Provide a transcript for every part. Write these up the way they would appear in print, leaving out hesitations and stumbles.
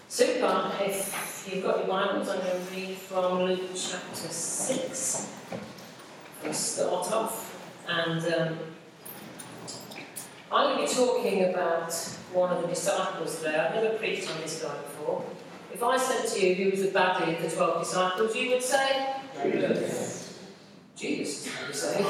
Super. If you've got your Bibles, I'm going to read from Luke chapter 6. We'll start off. And I'm going to be talking about one of the disciples today. I've never preached on this guy before. If I said to you who was the baddie of the 12 disciples, you would say? Judas, I would say.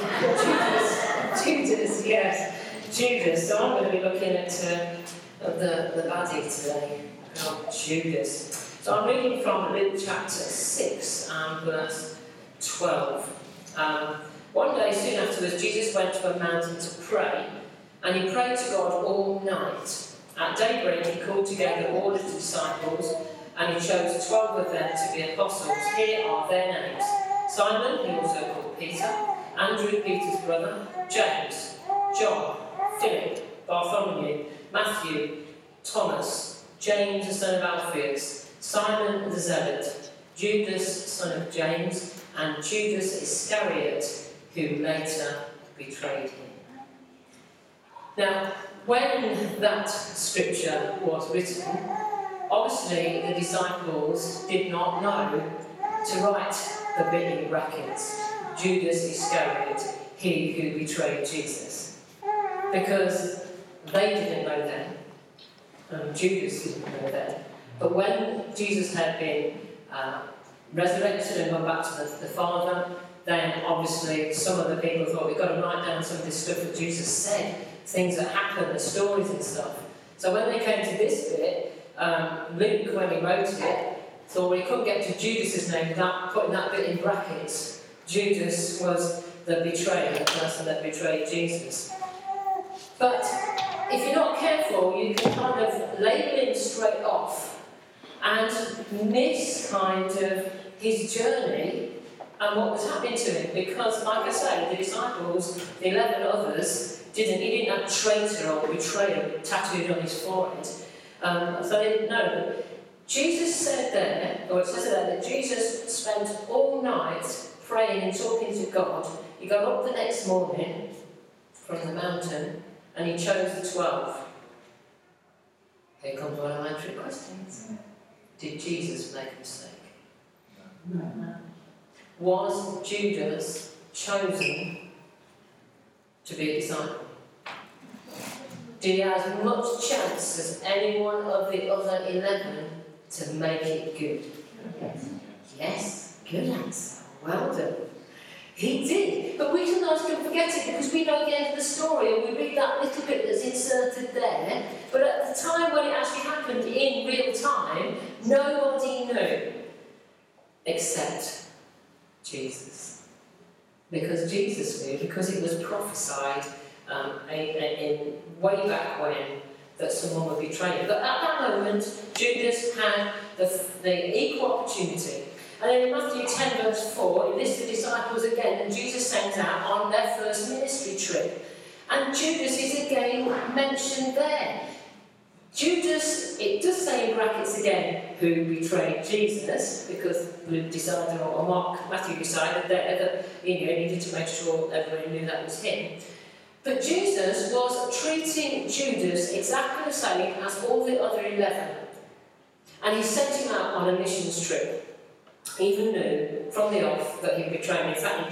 Judas, yes. Judas. So I'm going to be looking at the baddie today. Judas. So I'm reading from Luke chapter 6 and verse 12. One day soon afterwards, Jesus went to a mountain to pray, and he prayed to God all night. At daybreak, he called together all his disciples, and he chose 12 of them to be apostles. Here are their names: Simon, who also called Peter, Andrew, Peter's brother, James, John, Philip, Bartholomew, Matthew, Thomas, James, the son of Alphaeus, Simon the Zealot, Judas, son of James, and Judas Iscariot, who later betrayed him. Now, when that scripture was written, obviously the disciples did not know to write the bit in brackets, Judas Iscariot, he who betrayed Jesus, because they didn't know then. Judas didn't know then. But when Jesus had been resurrected and gone back to the Father, then obviously some of the people thought, we've got to write down some of this stuff that Jesus said, things that happened, the stories and stuff. So when they came to this bit, Luke, when he wrote it, thought, well, he couldn't get to Judas's name without putting that bit in brackets. Judas was the betrayer, the person that betrayed Jesus. But if you're not careful, you can kind of label him straight off and miss kind of his journey and what was happening to him. Because, like I say, the disciples, the 11 others, he didn't have traitor or betrayer tattooed on his forehead. So they didn't know. But Jesus said there, or it says there, that Jesus spent all night praying and talking to God. He got up the next morning from the mountain, and he chose the 12. Here comes one of my trick questions. Did Jesus make a mistake? No. Was Judas chosen to be a disciple? Did he have as much chance as any one of the other 11 to make it good? Yes, good answer. Well done. He did, but we sometimes can forget it because we know the end of the story and we read that little bit that's inserted there. But at the time when it actually happened in real time, nobody knew except Jesus. Because Jesus knew, because it was prophesied in way back when that someone would betray him. But at that moment, Judas had the equal opportunity. And then in Matthew 10 verse 4, it lists the disciples again, and Jesus sends out on their first ministry trip. And Judas is again mentioned there. Judas, it does say in brackets again, who betrayed Jesus, because Luke decided, or Matthew decided there that he needed to make sure everyone knew that was him. But Jesus was treating Judas exactly the same as all the other 11. And he sent him out on a missions trip. He even knew from the off that he betrayed him. In fact,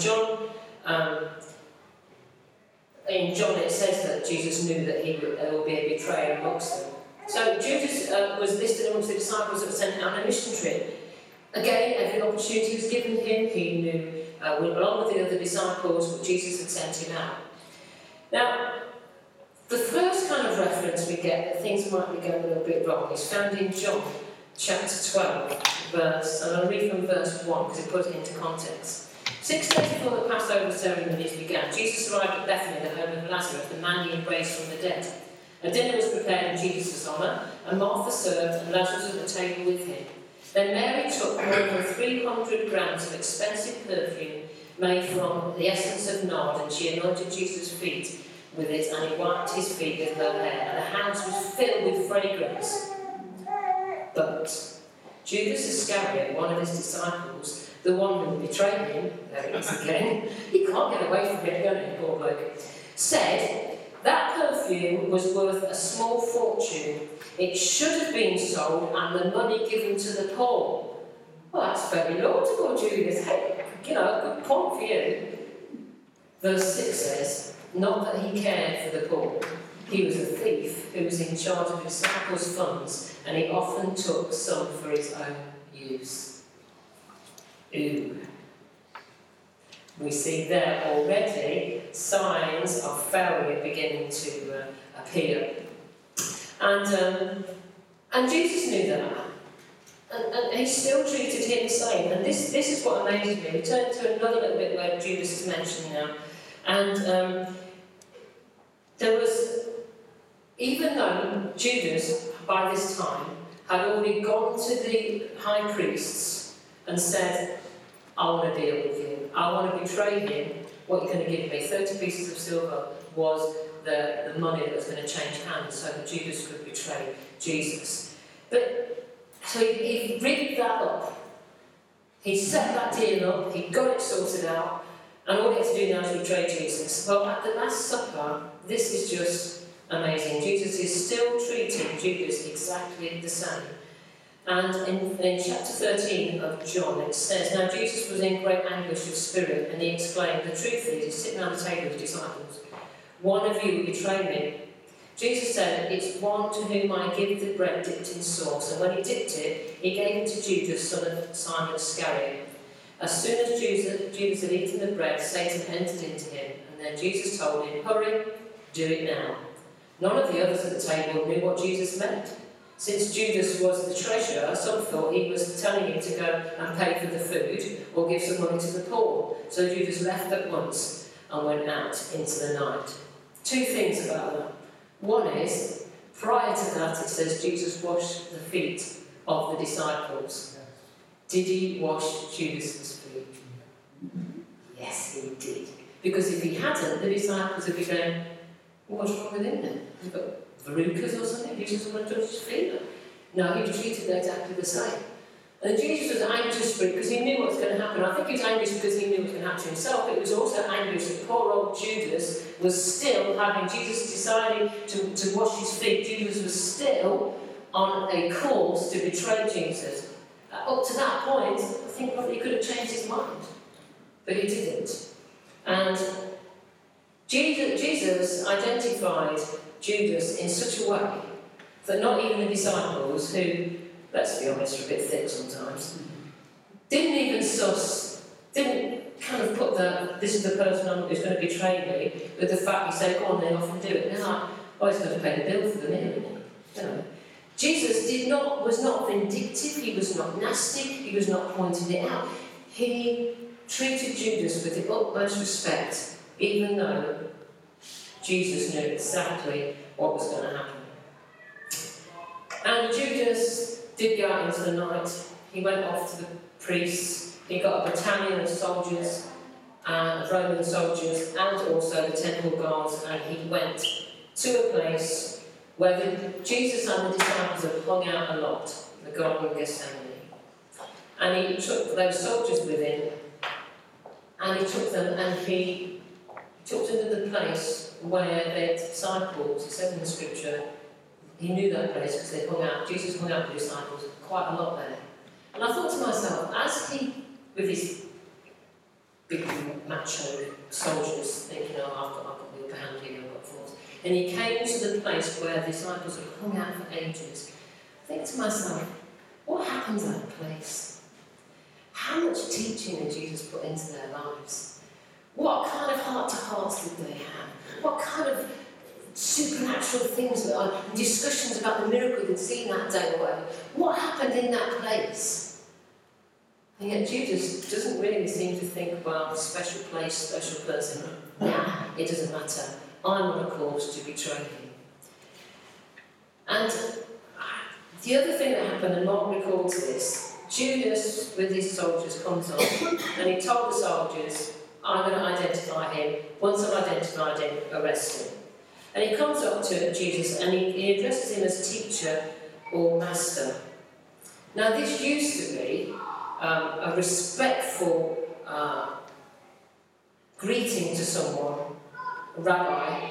in John it says that Jesus knew that there would be a betrayer amongst them. So Judas was listed amongst the disciples that were sent out on a mission trip. Again, every opportunity was given him. He knew, along with the other disciples, what Jesus had sent him out. Now, the first kind of reference we get that things might be going a little bit wrong is found in John chapter 12, and I'll read from verse 1 because it puts it into context. 6 days before the Passover ceremonies began, Jesus arrived at Bethany, the home of Lazarus, the man he had raised from the dead. A dinner was prepared in Jesus' honour, and Martha served, and Lazarus at the table with him. Then Mary took more than 300 grams of expensive perfume made from the essence of nard, and she anointed Jesus' feet with it, and he wiped his feet with her hair, and the house was filled with fragrance. But Judas Iscariot, one of his disciples, the one who betrayed him, there it is again, he can't get away from it, can he, poor bloke, said, That perfume was worth a small fortune. It should have been sold and the money given to the poor. Well, that's very laudable, Judas. Hey, good point for you. Verse 6 says, not that he cared for the poor. He was a thief who was in charge of his disciples' funds, and he often took some for his own use. Ooh. We see there already signs of failure beginning to appear. And Jesus knew that. And he still treated him the same. And this is what amazes me. We turn to another little bit where Judas is mentioned now. And there was, even though Judas, by this time, had already gone to the high priests and said, I want to deal with you. I want to betray him. What you're going to give me, 30 pieces of silver, was the money that was going to change hands so that Judas could betray Jesus. So he rigged that up. He set that deal up. He got it sorted out. And all he had to do now is betray Jesus. Well, at the Last Supper, this is just amazing. Jesus is still treating Judas exactly the same. And in chapter 13 of John, it says, now Jesus was in great anguish of spirit, and he exclaimed, the truth is, he's sitting around the table with his disciples, one of you will betray me. Jesus said, it's one to whom I give the bread dipped in sauce. And when he dipped it, he gave it to Judas, son of Simon Iscariot. As soon as Judas had eaten the bread, Satan entered into him. And then Jesus told him, hurry, do it now. None of the others at the table knew what Jesus meant. Since Judas was the treasurer, some thought he was telling him to go and pay for the food or give some money to the poor. So Judas left at once and went out into the night. Two things about that. One is, prior to that, it says Jesus washed the feet of the disciples. Did he wash Judas's feet? Yes, he did. Because if he hadn't, the disciples would be going, what's wrong with him then? He's got verrucas or something? He doesn't want to touch his feet. No, he was treated exactly the same. And Jesus was anxious for it because he knew what was going to happen. I think he was anxious because he knew what was going to happen to himself, but he was also anxious that poor old Judas was still having, Jesus deciding to wash his feet, Judas was still on a course to betray Jesus. Up to that point, I think probably he could have changed his mind, but he didn't. And Jesus identified Judas in such a way that not even the disciples, who, let's be honest, are a bit thick sometimes, didn't kind of put this is the person who's going to betray me, with the fact he said, go on then, off and do it. And they're like, oh, he's going to pay the bill for the meal, isn't he? Jesus was not vindictive, he was not nasty, he was not pointing it out. He treated Judas with the utmost respect, even though Jesus knew exactly what was going to happen. And Judas did go out into the night. He went off to the priests. He got a battalion of soldiers, Roman soldiers, and also the temple guards, and he went to a place where Jesus and the disciples had hung out a lot, the Garden of Gethsemane. And he took those soldiers with him, and he took them to the place where their disciples, it says in the scripture, he knew that place because they hung out, Jesus hung out with the disciples quite a lot there. And I thought to myself, as he, with his big macho soldiers, thinking, oh, I've got the upper hand here, I've got force. And he came to the place where the disciples had hung out for ages. I think to myself, what happens at that place? How much teaching did Jesus put into their lives? What kind of heart-to-hearts did they have? What kind of supernatural things, discussions about the miracle they'd seen that day or whatever? What happened in that place? And yet Judas doesn't really seem to think, well, special place, special person. Nah, it doesn't matter. I'm on a course to betray him. And the other thing that happened, and Mark records this, Judas with his soldiers comes on and he told the soldiers, I'm going to identify him. Once I've identified him, arrest him. And he comes up to Jesus and he addresses him as teacher or master. Now this used to be a respectful greeting to someone, rabbi,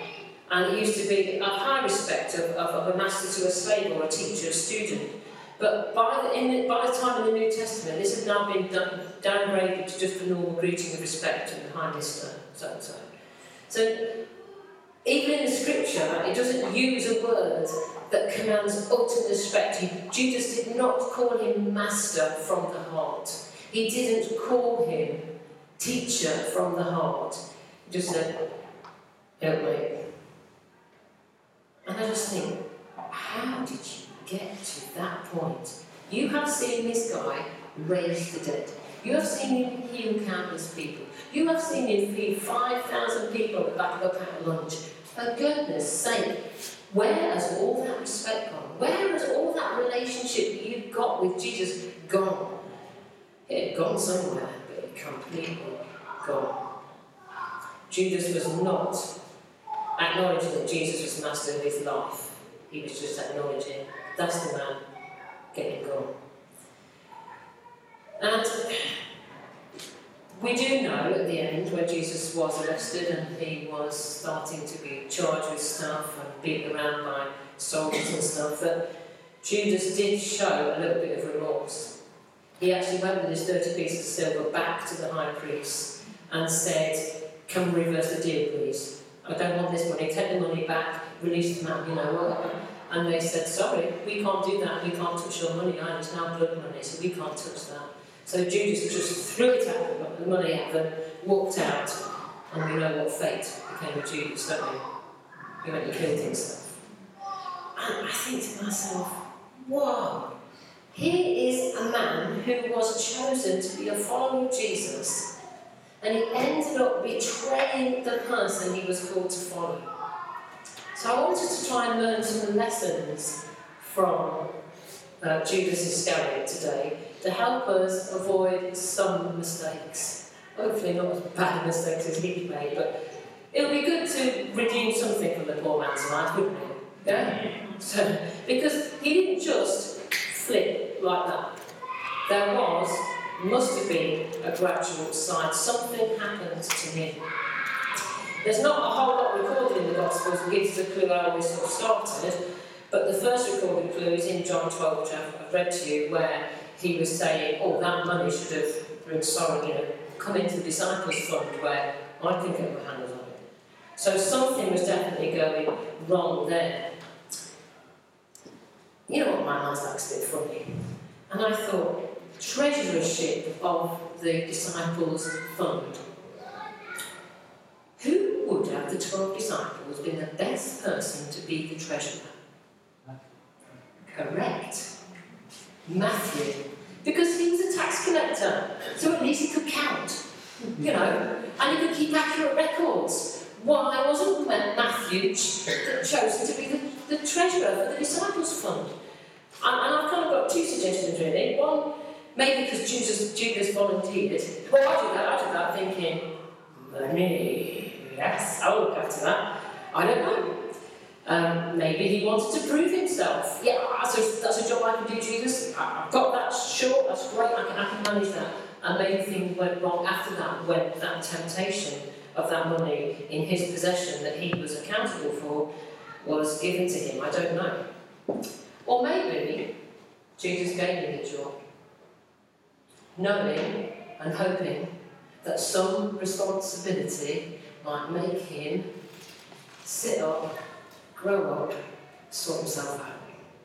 And it used to be of high respect of a master to a slave or a teacher, a student. But by the time in the New Testament, this has now been downgraded to just a normal greeting of respect and hi Mr. So-and-so. So even in the scripture, it doesn't use a word that commands ultimate respect. Jesus did not call him master from the heart. He didn't call him teacher from the heart. He just said, help me. And I just think, how did you get to that point? You have seen this guy raise the dead. You have seen him heal countless people. You have seen him feed 5,000 people at the back of a packed lunch. For goodness sake, where has all that respect gone? Where has all that relationship that you've got with Jesus gone? It had gone somewhere, but it completely gone. Judas was not acknowledging that Jesus was master of his life. He was just acknowledging, that's the man getting gone. And we do know at the end, when Jesus was arrested and he was starting to be charged with stuff and beaten around by soldiers and stuff, that Judas did show a little bit of remorse. He actually went with his 30 pieces of silver back to the high priest and said, can we reverse the deal, please? I don't want this money, take the money back, release the man, whatever. And they said, sorry, we can't do that, we can't touch your money, it's now blood money, so we can't touch that. So Judas just threw it out, the money at them, walked out, and we know what fate became of Judas, don't we? He went and killed himself. And I think to myself, wow, here is a man who was chosen to be a follower of Jesus, and he ended up betraying the person he was called to follow. So I wanted to try and learn some lessons from Judas Iscariot today to help us avoid some mistakes. Hopefully not as bad mistakes as he made, but it'll be good to redeem something from the poor man's life, wouldn't it? Yeah? So, because he didn't just flip like that. There must have been a gradual side. Something happened to him. There's not a whole lot recorded in the Gospels that gives us a clue how we sort of started, but the first recorded clue is in John 12, which I've read to you, where he was saying, that money should have been come into the disciples' fund where I can get my hands on it. So something was definitely going wrong there. You know what, my mind's like a bit funny. And I thought, treasurership of the disciples' fund. Who would have the 12 disciples been the best person to be the treasurer? Correct. Matthew. Because he was a tax collector, so at least he could count, and he could keep accurate records. Why wasn't Matthew chosen to be the treasurer for the disciples' fund? And I've kind of got two suggestions really. One, maybe because Judas volunteered. Well, I did that thinking, money, yes, I'll look after that. I don't know. Maybe he wanted to prove himself. Yeah, that's a job I can do, Jesus. I've got that, sure, that's great, I can manage that. And maybe things went wrong after that, when that temptation of that money in his possession that he was accountable for was given to him. I don't know. Or maybe Jesus gave him the job, knowing and hoping that some responsibility might make him sit up, grow up, sort himself out.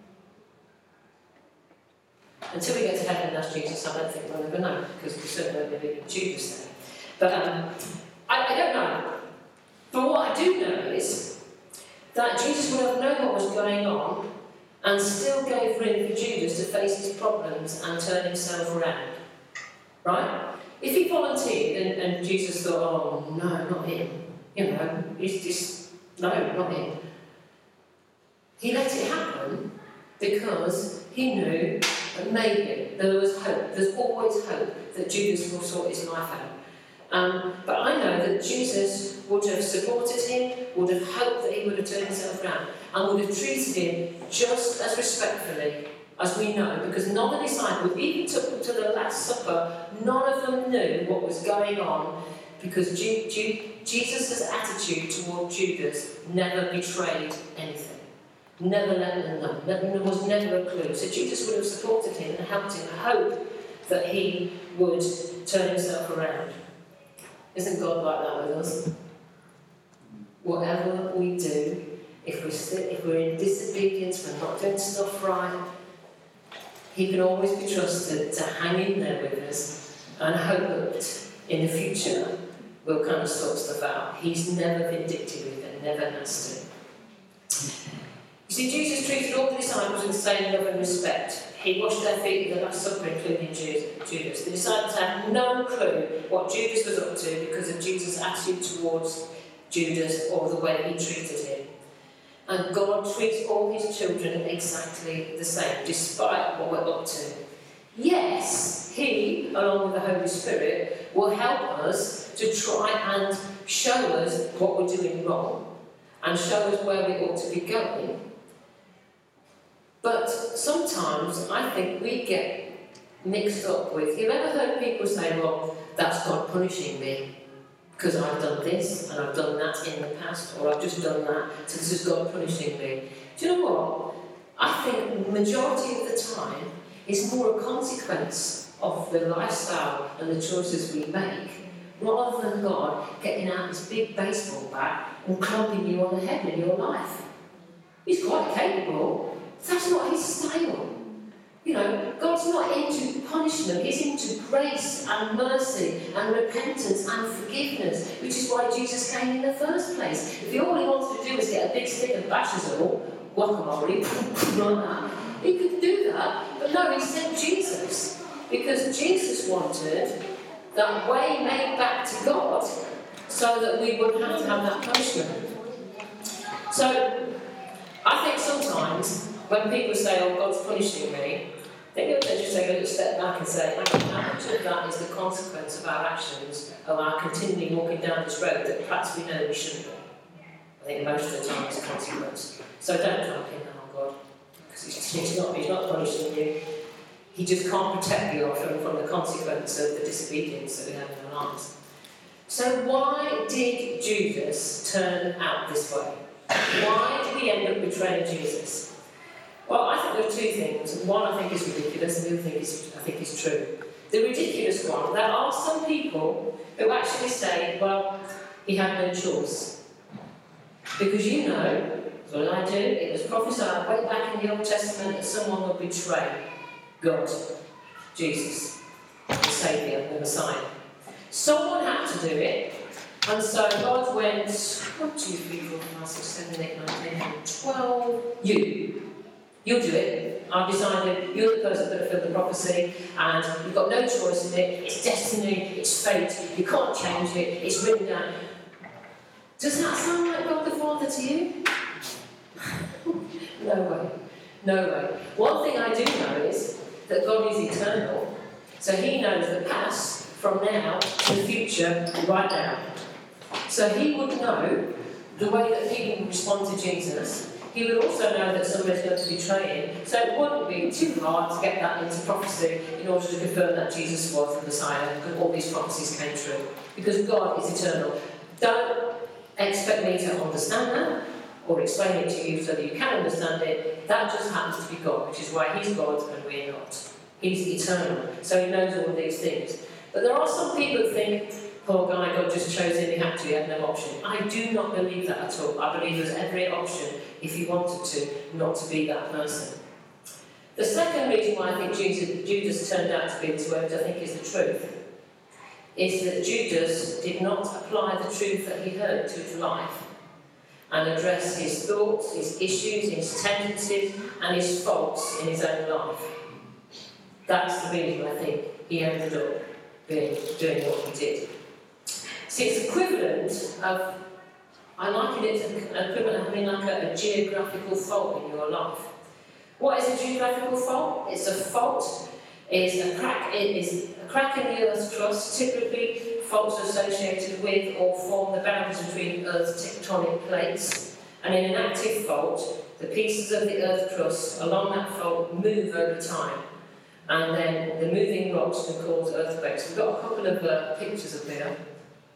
Until we get to heaven and ask Jesus, I don't think we'll ever know, because we certainly don't believe in Judas there. But I don't know. But what I do know is that Jesus would have known what was going on and still gave room for Judas to face his problems and turn himself around. Right? If he volunteered and Jesus thought, oh, no, not him. He's just, no, not him. He let it happen because he knew that maybe there was hope. There's always hope that Judas will sort his life out. But I know that Jesus would have supported him, would have hoped that he would have turned himself around, and would have treated him just as respectfully as we know, because none of the disciples, even took them to the Last Supper, none of them knew what was going on because Jesus' attitude toward Judas never betrayed anything. Never let them know. There was never a clue. So Judas would have supported him and helped him hope that he would turn himself around. Isn't God like that with us? Whatever we do, if we're in disobedience, we're not doing stuff right, he can always be trusted to hang in there with us and hope that in the future we'll kind of sort stuff out. He's never vindictive with it, never has to. You see, Jesus treated all the disciples with the same love and respect. He washed their feet at the Last Supper, including Judas. The disciples had no clue what Judas was up to because of Jesus' attitude towards Judas or the way he treated him. And God treats all his children exactly the same, despite what we're up to. Yes, he, along with the Holy Spirit, will help us to try and show us what we're doing wrong and show us where we ought to be going. But sometimes I think we get mixed up with, you've ever heard people say, well, that's God punishing me because I've done this and I've done that in the past, or I've just done that, so this is God punishing me. Do you know what? I think the majority of the time it's more a consequence of the lifestyle and the choices we make, rather than God getting out his big baseball bat and clumping you on the head in your life. He's quite capable. That's not his style. You know, God's not into punishment, he's into grace and mercy and repentance and forgiveness, which is why Jesus came in the first place. If all he wanted to do was get a big stick and bash us all, guacamole, like that, he could do that. But no, he sent Jesus, because Jesus wanted that way made back to God so that we wouldn't have to have that punishment. So, I think sometimes when people say, oh, God's punishing me, they just take a little step back and say, how much of that is the consequence of our actions, of our continually walking down this road that perhaps we know we shouldn't be? I think most of the time it's a consequence. So don't jump in on God, because he's not punishing you. He just can't protect you from the consequence of the disobedience that we have in our lives. So why did Judas turn out this way? Why did he end up betraying Jesus? Well, I think there are two things. One I think is ridiculous, and the other thing I think is true. The ridiculous one, there are some people who actually say, well, he had no choice. Because you know, what I do, it was prophesied way back in the Old Testament that someone would betray God, Jesus, the Saviour, the Messiah. Someone had to do it, and so God went, 1, 2, 3, 4, 5, 6, 7, 8, 9, 10, 11, 12, you'll do it. I've decided you're the person that fulfilled the prophecy, and you've got no choice in it. It's destiny, it's fate, you can't change it, it's written down. Does that sound like God the Father to you? No way. No way. One thing I do know is that God is eternal, so he knows the past from now to the future right now. So he would know the way that people respond to Jesus. He would also know that somebody's going to betray him, so it wouldn't be too hard to get that into prophecy in order to confirm that Jesus was the Messiah, because all these prophecies came true. Because God is eternal. Don't expect me to understand that, or explain it to you so that you can understand it. That just happens to be God, which is why he's God and we're not. He's eternal, so he knows all of these things. But there are some people who think, poor guy, God just chose him, he had no option. I do not believe that at all. I believe there's every option, if he wanted to, not to be that person. The second reason why I think Judas turned out to be this way, which I think is the truth, is that Judas did not apply the truth that he heard to his life and address his thoughts, his issues, his tendencies, and his faults in his own life. That's the reason I think he ended up doing what he did. See, it's equivalent of, I liken it to equivalent of having like a geographical fault in your life. What is a geographical fault? It's a fault, it is a crack in the Earth's crust, typically faults associated with or form the boundaries between Earth's tectonic plates. And in an active fault, the pieces of the Earth's crust along that fault move over time. And then the moving rocks can cause earthquakes. We've got a couple of pictures up here.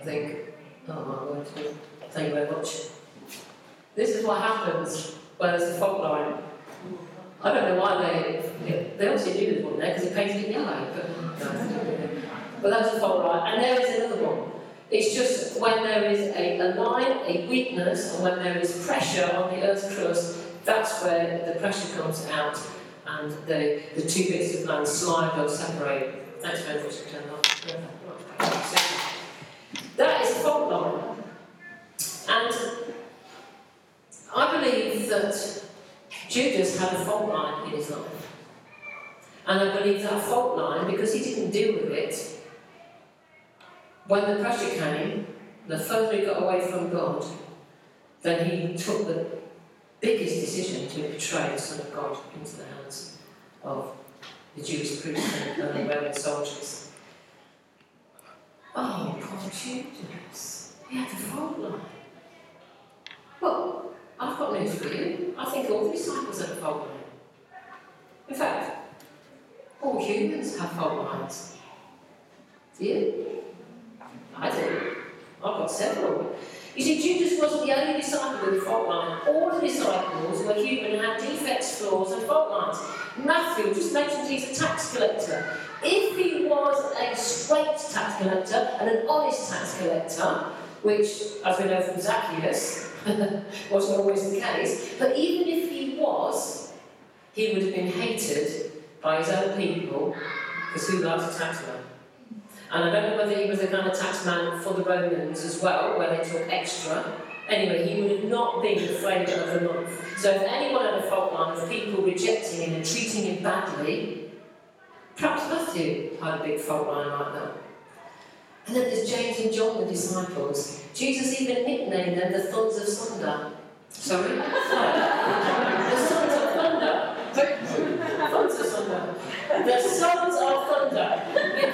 I think, oh my word, thank you very much. This is what happens when there's a fault line. I don't know why they obviously knew there one there because it painted it yellow, but that's a fault line. And there is another one. It's just when there is a line, a weakness, and when there is pressure on the Earth's crust, that's where the pressure comes out and the two bits of land slide or separate. Thanks very much for turning off. That is a fault line. And I believe that Judas had a fault line in his life. And I believe that fault line, because he didn't deal with it, when the pressure came, the further he got away from God, then he took the biggest decision to betray the Son of God into the hands of the Jewish priests and the Roman soldiers. Oh, poor Judas. He had a fault line. Well, I've got news for you. I think all the disciples had a fault line. In fact, all humans have fault lines. Do you? I do. I've got several. You see, Judas wasn't the only disciple with a fault line. All the disciples who were human and had defects, flaws, and fault lines. Matthew just mentioned he's a tax collector. If he was a straight tax collector and an honest tax collector, which, as we know from Zacchaeus, wasn't always the case, but even if he was, he would have been hated by his own people, because who loves a tax man? And I don't know whether he was the kind of tax man for the Romans as well, where they took extra. Anyway, he would have not been the flavour of the month. So if anyone had a fault line of people rejecting him and treating him badly, perhaps Matthew had a big fault line like that. And then there's James and John, the disciples. Jesus even nicknamed them the Sons of Thunder. Sorry? The Sons of Thunder. Sons of Thunder. The Sons of Thunder.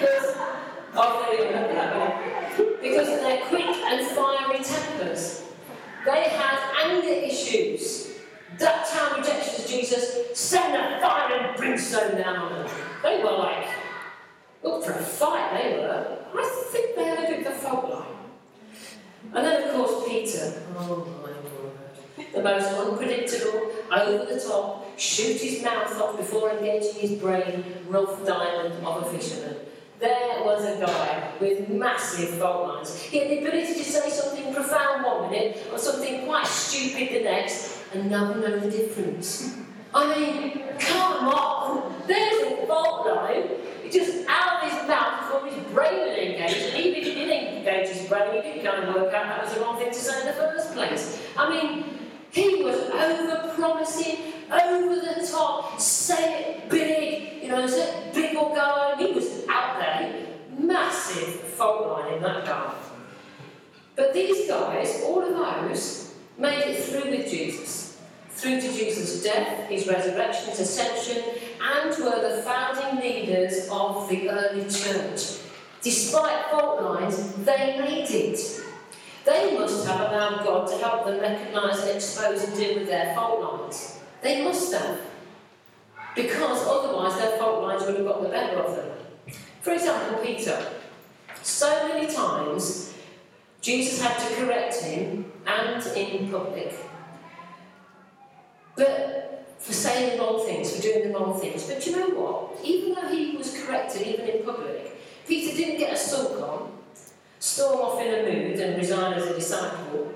Because of their quick and fiery tempers. They had anger issues. That time rejection of Jesus, send a fire and brimstone down on them. They were like, up for a fight, they were. I think they had a bit of a fault line. And then, of course, Peter. Oh my word. The most unpredictable, over the top, shoot his mouth off before engaging his brain, rough diamond of a fisherman. There was a guy with massive fault lines. He had the ability to say something profound one minute or something quite stupid the next and never know the difference. I mean, come on! There's a fault line. He just out of his mouth before his brain was engaged, and even if he didn't engage his brain, he didn't kind of work out that was the wrong thing to say in the first place. I mean, he was over-promising, over the top, say it big, say it big or go. He was out there, massive fault line in that guy. But these guys, all of those, made it through with Jesus. Through to Jesus' death, his resurrection, his ascension, and were the founding leaders of the early church. Despite fault lines, they made it. They must have allowed God to help them recognise and expose and deal with their fault lines. They must have. Because otherwise their fault lines would have got the better of them. For example, Peter. So many times Jesus had to correct him, and in public. But for saying the wrong things, for doing the wrong things. But you know what? Even though he was corrected, even in public, Peter didn't get a sulk on, storm off in a mood and resign as a disciple.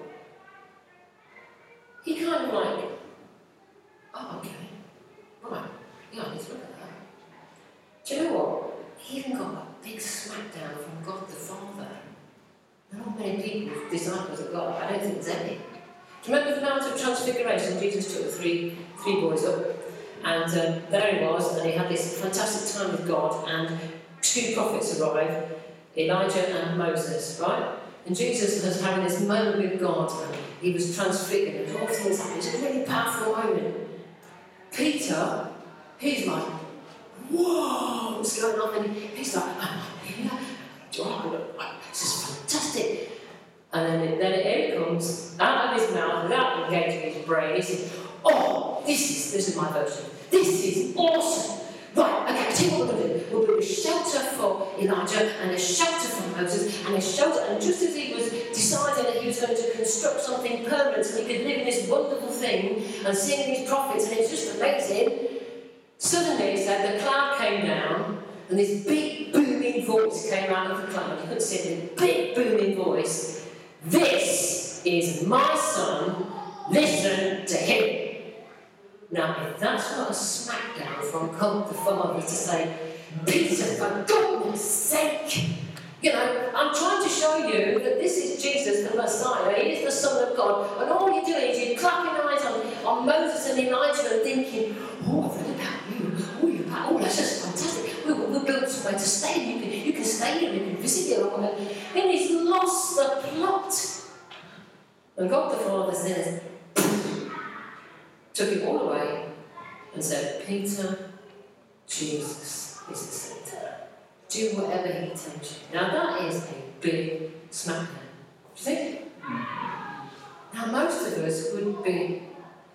He kind of like, oh, okay, right, yeah, let's look at that. Do you know what? He even got a big smackdown from God the Father. Not many people, disciples of God, I don't think there's any. Do you remember the Mount of Transfiguration? Jesus took the three boys up, and there he was, and he had this fantastic time with God, and two prophets arrived, Elijah and Moses, right? And Jesus was having this moment with God, and he was transfigured, and all things happened. It's a really powerful moment. Peter, he's like, whoa, what's going on? And he's like, I'm here. This is fantastic. And then here it comes, out of his mouth, without engaging his brain, he says, oh, this is my version. This is awesome. right, okay, I tell you what we're going to do. We'll build a shelter for Elijah and a shelter for Moses and a shelter. And just as he was deciding that he was going to construct something permanent and he could live in this wonderful thing and sing these prophets, and it's just amazing, suddenly it said the cloud came down and this big booming voice came out of the cloud. You couldn't see it, this big booming voice. This is my son, listen to him. Now, if that's not a smackdown from God the Father to say, Peter, for goodness sake, I'm trying to show you that this is Jesus, the Messiah. He is the Son of God. And all you're doing is you're clapping eyes on Moses and Elijah and thinking, oh, I've read about you. Oh, that's just fantastic. We'll build somewhere to stay. You can stay here. You can visit here. Then he's lost the plot. And God the Father says, took it all away and said, Peter, Jesus is the centre. Do whatever he tells you. Now that is a big smackdown. Do you think? Now most of us would be,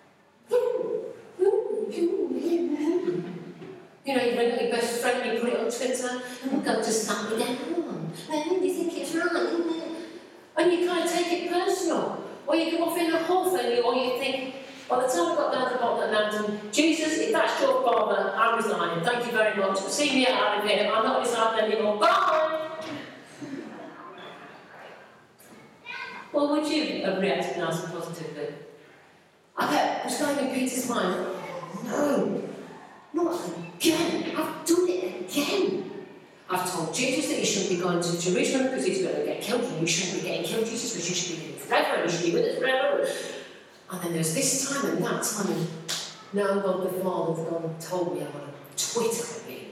you bring out your best friend, you put it on Twitter, and go to slap me down. Do you think it's right? And you kind of take it personal. Or you come off in a whole thing, or you think, by the time we got down to the bottom of the mountain, Jesus, if that's your father, I'm resigning. Thank you very much. See me out of here. I'm not resigning anymore. Bye! Well, would you have reacted nice and positively? I bet it was going in Peter's mind, no, not again. I've done it again. I've told Jesus that he shouldn't be going to Jerusalem because he's going to get killed, and you shouldn't be getting killed, Jesus, because you should be living forever, and you should be with us forever. And then there's this time and that time, and now God the Father's gone and told me I'm on Twitter with you.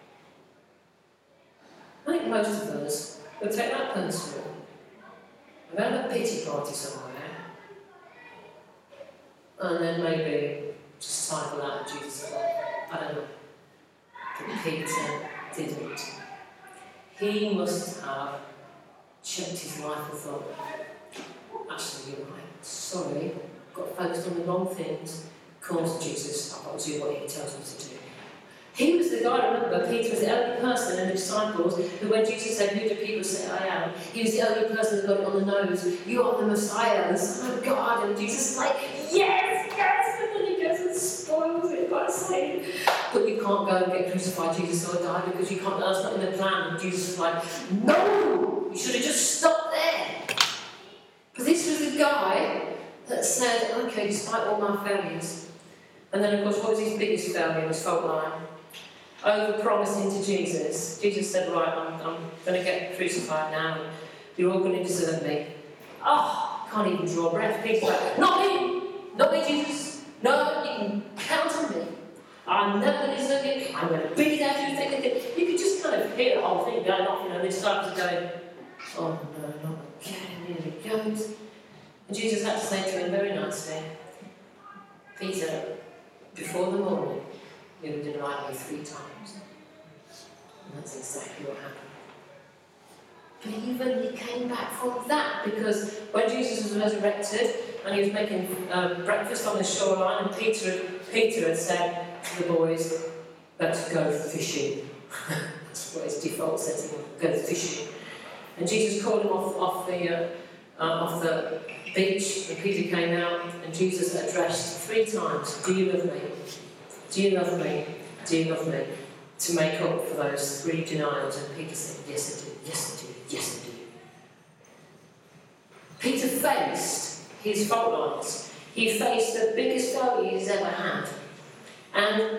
I think most of us will take that personally. We'll have a pity party somewhere, and then maybe just title out Jesus' life. I don't know. But Peter didn't. He must have checked his life and thought, actually, you're right. Sorry, got focused on the wrong things. Of course, Jesus, I've got to do what he tells me to do. He was the guy, remember, Peter was the only person in the disciples who, when Jesus said, who do people say I am? He was the only person who got it on the nose. You are the Messiah, the Son of God. And Jesus is like, yes, yes. And then he goes and spoils it by saying, but you can't go and get crucified, Jesus, or die, because you can't, that's not in the plan. And Jesus is like, no, you should have just stopped there. Because this was the guy that said, okay, despite all my failures. And then, of course, what was his biggest failure? His fault line. Over-promising to Jesus. Jesus said, right, I'm going to get crucified now, and you're all going to desert me. Oh, can't even draw a breath. Peter's like, not me, Jesus. No, you can count on me. I'm never going to desert you. I'm going to be there through thick and thin. You could just kind of hear the whole thing going off, the disciples are going, oh no, not again, here he goes. And Jesus had to say to him very nicely, Peter, before the morning, you would deny me 3 times. And that's exactly what happened. But even he came back from that, because when Jesus was resurrected and he was making breakfast on the shoreline, and Peter had said to the boys, let's go fishing. That's what his default setting was, go fishing. And Jesus called him off the beach, and Peter came out, and Jesus addressed 3 times, do you love me? Do you love me? Do you love me? To make up for those 3 denials. And Peter said, yes I do, yes I do, yes I do. Peter faced his fault lines. He faced the biggest failure he's ever had. And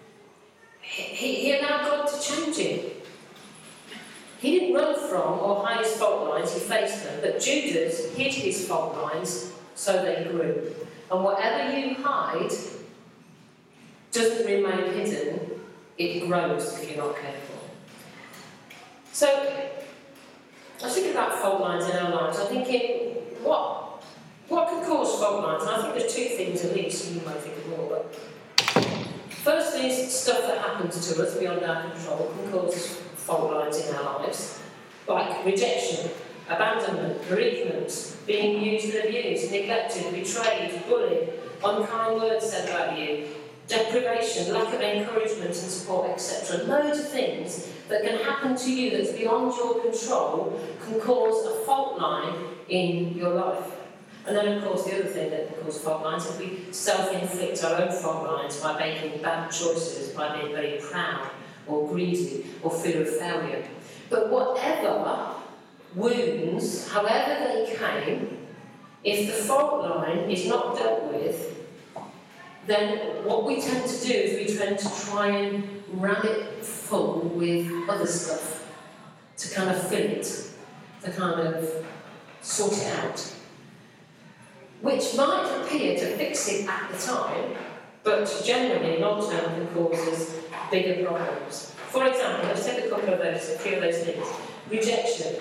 he allowed God to change it. He didn't run from or hide his fault lines, he faced them. But Judas hid his fault lines, so they grew. And whatever you hide doesn't remain hidden, it grows if you're not careful. So, I was thinking about fault lines in our lives. I'm thinking, what could cause fault lines? And I think there's 2 things at least, and you might think of more. But first is stuff that happens to us beyond our control can cause fault lines in our lives, like rejection, abandonment, bereavement, being used and abused, neglected, betrayed, bullied, unkind words said about you, depression, deprivation, lack of encouragement and support, etc. Loads of things that can happen to you that's beyond your control can cause a fault line in your life. And then, of course, the other thing that can cause fault lines is we self-inflict our own fault lines by making bad choices, by being very proud or greedy or fear of failure. But whatever wounds, however they came, if the fault line is not dealt with, then what we tend to do is we tend to try and ram it full with other stuff to kind of fill it, to kind of sort it out, which might appear to fix it at the time, but generally long-term can cause us bigger problems. For example, let's take a few of those things. Rejection.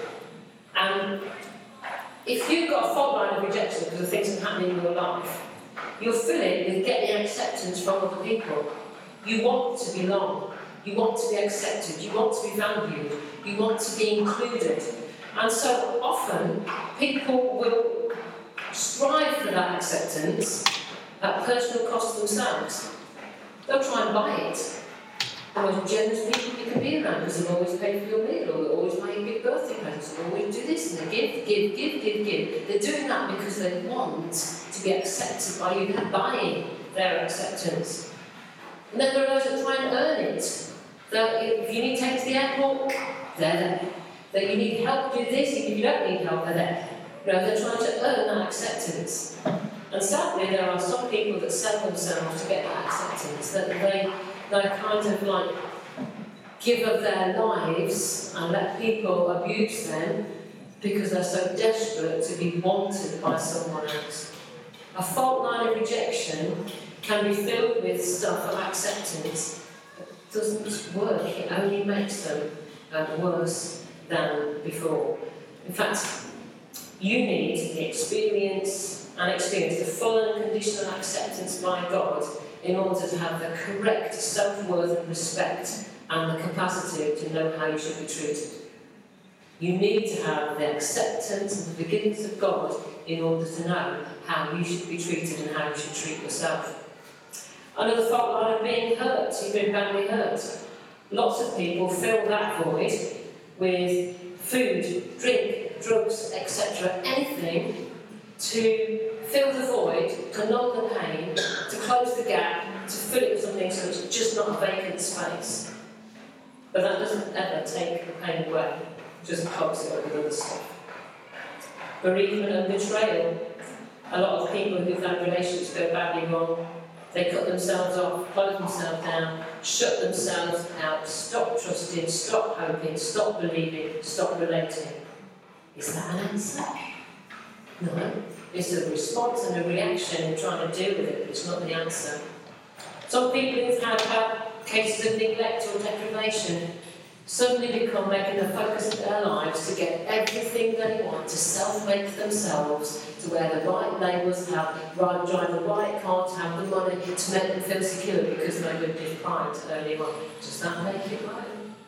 If you've got a fault line of rejection because of things that happen in your life, you'll fill it with getting acceptance from other people. You want to belong. You want to be accepted. You want to be valued. You want to be included. And so often, people will strive for that acceptance at personal cost themselves. They'll try and buy it. The most generous people you can be around because they've always paid for your meal, or they always buy you big birthday presents, or always do this, and they give. They're doing that because they want to be accepted by you. They're buying their acceptance. And then there are those that try and earn it. That if you need to take to the airport, they're there. That you need help do this, if you don't need help, they're there. You know, they're trying to earn that acceptance. And sadly, there are some people that sell themselves to get that acceptance, that they kind of like give up their lives and let people abuse them because they're so desperate to be wanted by someone else. A fault line of rejection can be filled with stuff of acceptance that doesn't work. It only makes them worse than before. In fact, you need to experience the full and conditional acceptance by God in order to have the correct self-worth and respect and the capacity to know how you should be treated. You need to have the acceptance and the forgiveness of God in order to know how you should be treated and how you should treat yourself. Another fault line of being hurt. You've been badly hurt. Lots of people fill that void with food, drink, drugs, etc. Anything to fill the void, to numb the pain, to close the gap, to fill it with something so it's just not a vacant space. But that doesn't ever take the pain away, just clogs it up with other stuff. Bereavement and betrayal. A lot of people who've had relationships go badly wrong, they cut themselves off, close themselves down, shut themselves out, stop trusting, stop hoping, stop believing, stop relating. Is that an answer? No. It's a response and a reaction in trying to deal with it, but it's not the answer. Some people who've had bad cases of neglect or deprivation suddenly become making the focus of their lives to get everything they want, to self-make themselves, to wear the right labels, drive the right car, to have the money, to make them feel secure because they were deprived early on. Does that make it right?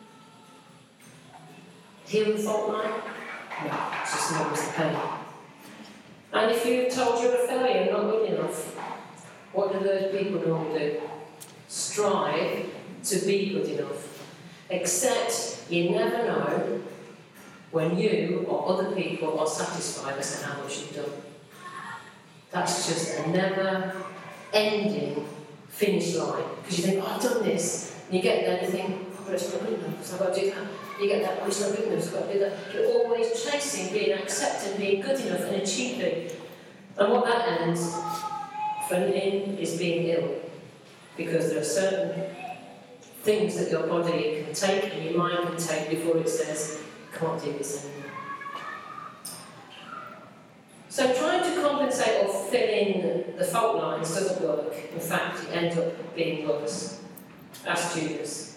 Heal the fault line? No, it's just not the pain. And if you're told you're a failure, not good enough, what do those people normally do? Strive to be good enough. Except you never know when you or other people are satisfied as to how much you've done. That's just a never-ending finish line. Because you think, oh, I've done this. And you get there and you think, oh, but it's not good enough, so I've got to do that. You get that, oh, it's not good enough, so I've got to do that. You're always chasing being accepted, being good enough and achieving. And what that ends in is being ill. Because there are certain things that your body can take and your mind can take before it says, can't do this anymore. So trying to compensate or fill in the fault lines doesn't work. In fact, it ends up being worse. Ask Judas.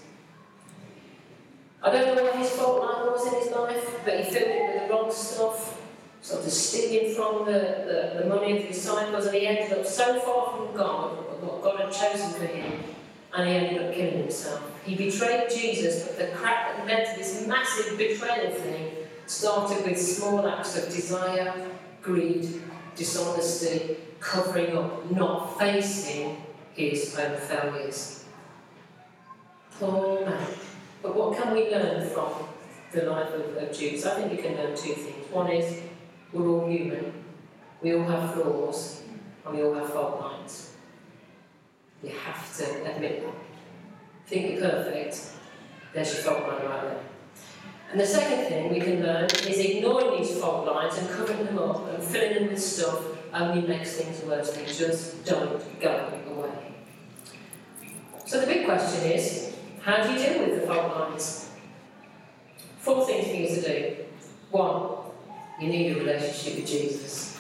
I don't know what his fault line was in his life, but he filled it with the wrong stuff, sort of stealing from the money of the disciples, and he ended up so far from God, what God had chosen for him, and he ended up killing himself. He betrayed Jesus, but the crack that led to this massive betrayal thing started with small acts of desire, greed, dishonesty, covering up, not facing his own failures. Poor man. But what can we learn from the life of Judas? I think we can learn two things. One is, we're all human. We all have flaws, and we all have fault lines. You have to admit that. Think you're perfect, there's your fault line right there. And the second thing we can learn is ignoring these fault lines and covering them up and filling them with stuff only makes things worse. They just don't go away. So the big question is, how do you deal with the fault lines? 4 things for you to do. 1, you need a relationship with Jesus.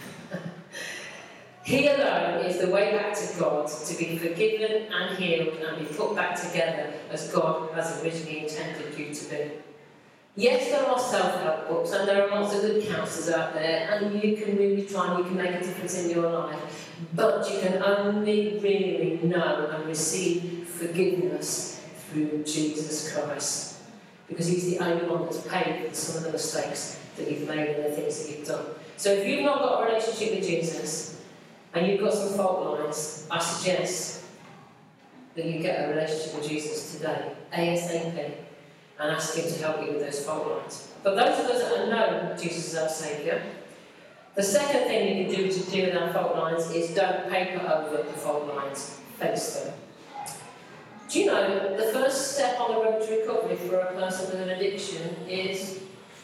He alone is the way back to God, to be forgiven and healed and be put back together as God has originally intended you to be. Yes, there are self-help books and there are lots of good counsellors out there, and you can really try and you can make a difference in your life, but you can only really know and receive forgiveness through Jesus Christ, because he's the only one that's paid for some of the mistakes that you've made and the things that you've done. So if you've not got a relationship with Jesus and you've got some fault lines, I suggest that you get a relationship with Jesus today, ASAP, and ask him to help you with those fault lines. But those of us that know Jesus as our Saviour, the second thing you can do to deal with our fault lines is don't paper over the fault lines, face them. Do you know the first step on the road to recovery for a person with an addiction is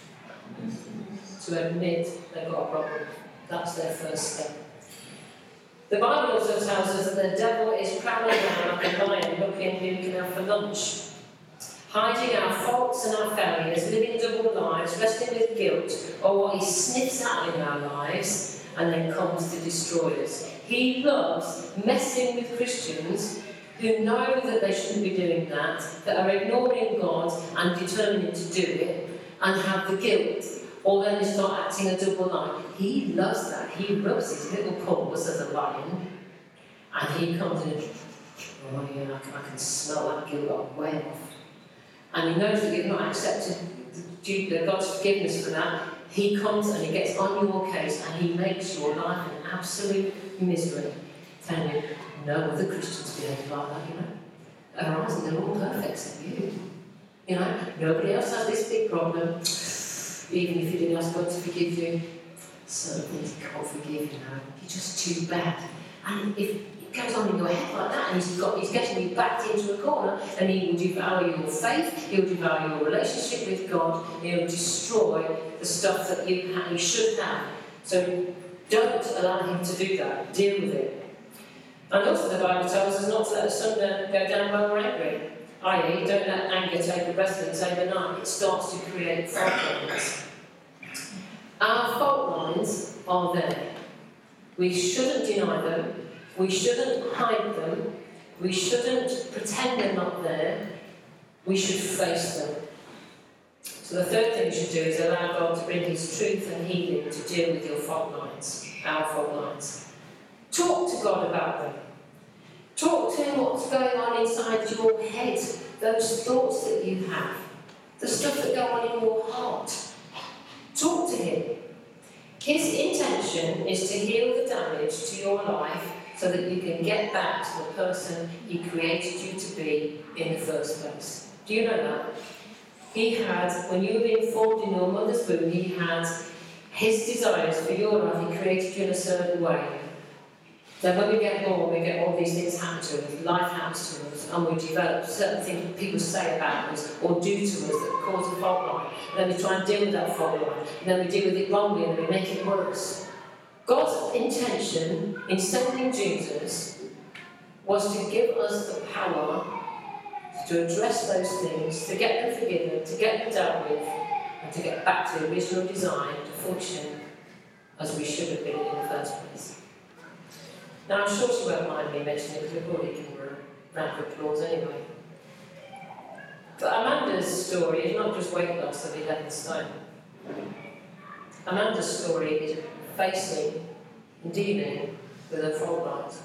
to admit they've got a problem? That's their first step. The Bible also tells us that the devil is prowling around like a lion looking who he can have for lunch, hiding our faults and our failures, living double lives, wrestling with guilt, or what he sniffs out in our lives and then comes to destroy us. He loves messing with Christians who know that they shouldn't be doing that are ignoring God and determining to do it, and have the guilt, or then they start acting a double life. He loves that. He rubs his little paws as a lion, and he comes in, oh yeah, I can smell that guilt way off. And he knows that you've not accepted God's forgiveness for that. He comes and he gets on your case and he makes your life an absolute misery, telling you, no other Christians behave like that, you know. Arise, they're all perfect except you. You know, nobody else has this big problem. Even if you didn't ask God to forgive you, certain things he can't forgive, you know. You're just too bad. And if it goes on in your head like that, and he's getting you backed into a corner, and he will devour your faith, he'll devour your relationship with God, he'll destroy the stuff that you should have. So don't allow him to do that. Deal with it. And also the Bible tells us not to let the sun go down while we're angry. I.e., don't let anger take precedence overnight. It starts to create fault lines. Our fault lines are there. We shouldn't deny them. We shouldn't hide them. We shouldn't pretend they're not there. We should face them. So the third thing you should do is allow God to bring his truth and healing to deal with your fault lines, our fault lines. Talk to God about them. Talk to him what's going on inside your head, those thoughts that you have, the stuff that go on in your heart. Talk to him. His intention is to heal the damage to your life so that you can get back to the person he created you to be in the first place. Do you know that? He had, when you were being formed in your mother's womb, he had his desires for your life. He created you in a certain way. Then when we get born, we get all these things happen to us, life happens to us, and we develop certain things people say about us or do to us that cause a fault line. And then we try and deal with that fault line, and then we deal with it wrongly, and then we make it worse. God's intention in sending Jesus was to give us the power to address those things, to get them forgiven, to get them dealt with, and to get back to the original design to function as we should have been in the first place. Now, I'm sure she won't mind me mentioning it because we've already given her a round of applause anyway. But Amanda's story is not just weight loss of 11 stone. Amanda's story is facing and dealing with her fault lines.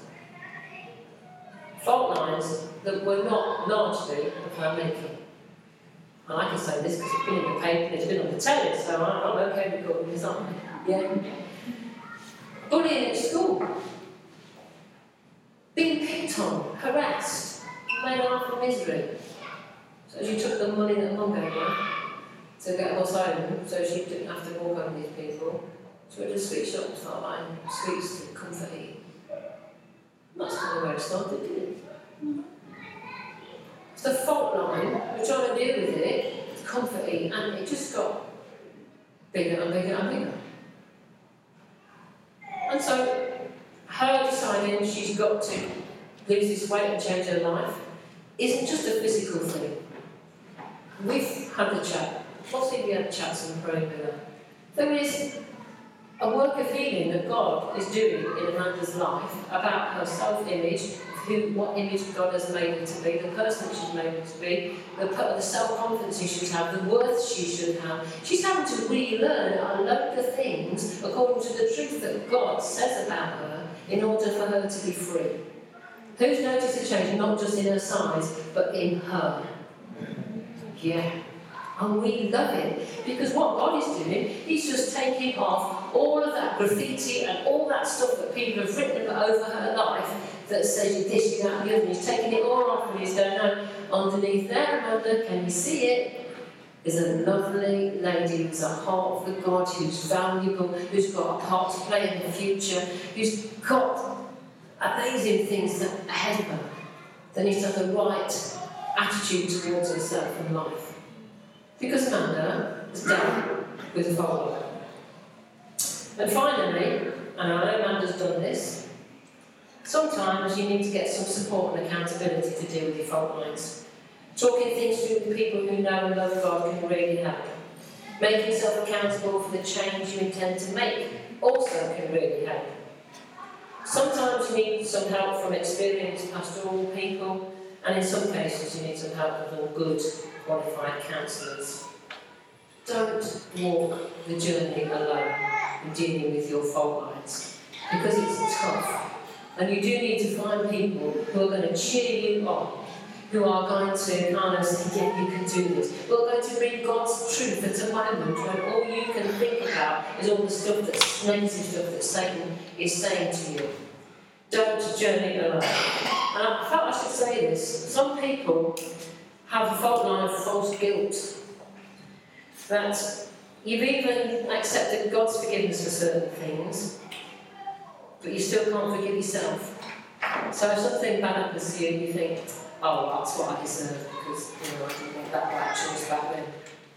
Fault lines that were not largely of her making. And I can say this because it's been in the paper, it's been on the telly, so I'm okay recording this, aren't I? Yeah. Bullying at school. Being picked on, harassed, made life a misery. So she took the money that Mum gave her to get us home, so she didn't have to walk home with these people. She went to sweet shop and started buying sweets to comfort eat. That's kind of where it started, didn't it? It's the fault line. We're trying to deal with it, to comfort eat, and it just got bigger and bigger and bigger. And so, her deciding she's got to lose this weight and change her life isn't just a physical thing. We've had the chat. Possibly we had chats and praying with her. There is a work of healing that God is doing in Amanda's life about her self-image, what image God has made her to be, the person she's made her to be, the self-confidence she should have, the worth she should have. She's having to relearn a load of things according to the truth that God says about her in order for her to be free. Who's noticed a change, not just in her size, but in her? Yeah. And we love it, because what God is doing, He's just taking off all of that graffiti and all that stuff that people have written over her life that says you this, you that, and the other. He's taking it all off and He's going, no, underneath there, Amanda, can you see it? There's a lovely lady who's a heart for God, who's valuable, who's got a part to play in the future, who's got amazing things ahead of her. Then needs to have the right attitude towards herself and life. Because Amanda is done with the fault line. And finally, and I know Amanda's done this, sometimes you need to get some support and accountability to deal with your fault lines. Talking things through with people who know and love God can really help. Making yourself accountable for the change you intend to make also can really help. Sometimes you need some help from experienced pastoral people, and in some cases you need some help from good, qualified counsellors. Don't walk the journey alone in dealing with your fault lines, because it's tough. And you do need to find people who are going to cheer you on, who are going to kind of say, yeah, you can do this. Who are going to bring God's truth at a moment when all you can think about is all the stuff that's negative stuff that Satan is saying to you. Don't journey alone. And I felt I should say this. Some people have a fault line of false guilt. That you've even accepted God's forgiveness for certain things, but you still can't forgive yourself. So if something bad happens to you, you think, oh, that's what I deserve, because I didn't make that bad choice back then.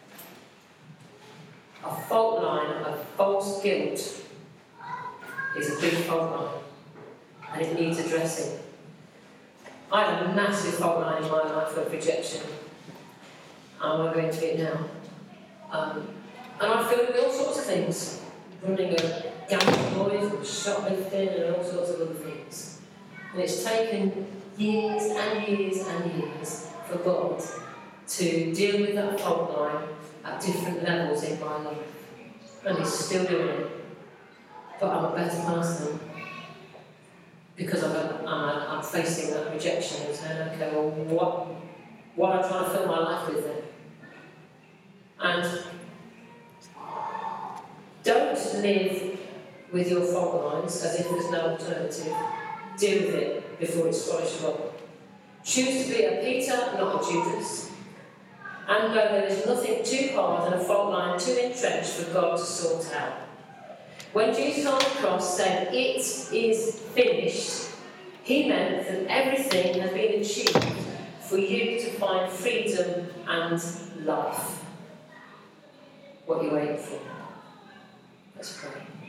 A fault line of false guilt is a big fault line, and it needs addressing. I had a massive fault line in my life of rejection. I won't go into it now. And I feel with all sorts of things, running a gang boys and shoplifting and all sorts of other things. And it's taken years and years and years for God to deal with that fault line at different levels in my life. And He's still doing it. But I'm a better person because I'm facing that rejection and saying, okay, well, what am I trying to fill my life with then? And don't live with your fault lines as if there's no alternative. Deal with it before it swallows you up. Choose to be a Peter, not a Judas. And know there is nothing too hard and a fault line too entrenched for God to sort out. When Jesus on the cross said, "It is finished," He meant that everything has been achieved for you to find freedom and life. What are you waiting for? Let's pray.